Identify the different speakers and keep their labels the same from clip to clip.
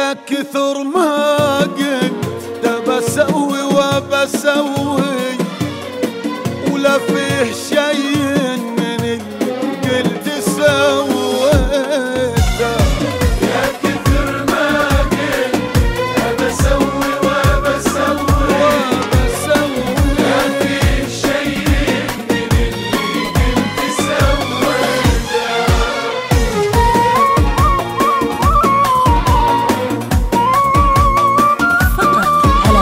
Speaker 1: يا كثر ما قلت ده بسوي وبسوي ولا فيه شي من اللي قلت سويته.
Speaker 2: يا كثر ما قلت بسوي وبسوي لا فيه شي من اللي قلت سويته.
Speaker 3: فقط على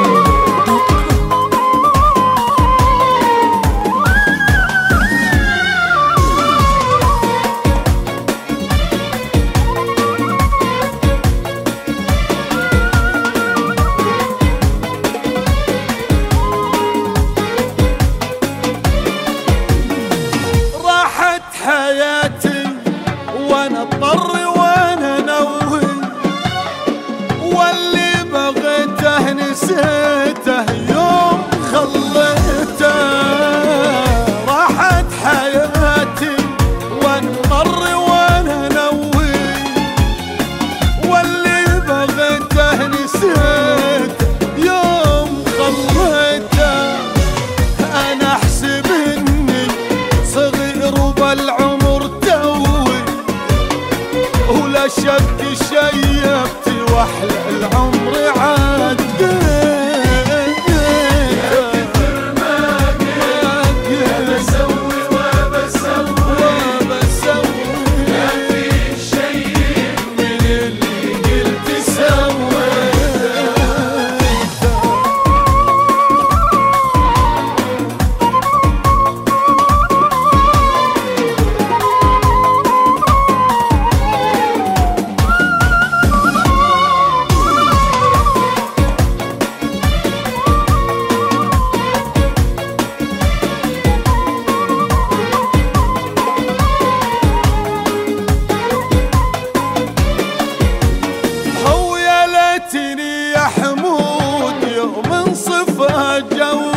Speaker 3: محروم.com.
Speaker 1: راحت حياتي وانا اضطر وانا نوي واللي بغيته نسيته يوم خليته. راحت حياتي وانا اضطر وانا نوي واللي بغيته نسيته يوم خليته. انا احسب اني صغير وبالعمر توي ولا شك شيبتي واحلى العمر عديته.
Speaker 2: يا كثر ما قلت بسوي وبسوي لا فيه شي من اللي قلت سويته.
Speaker 1: هو يا ليتني يا حمود يوم انصفى جو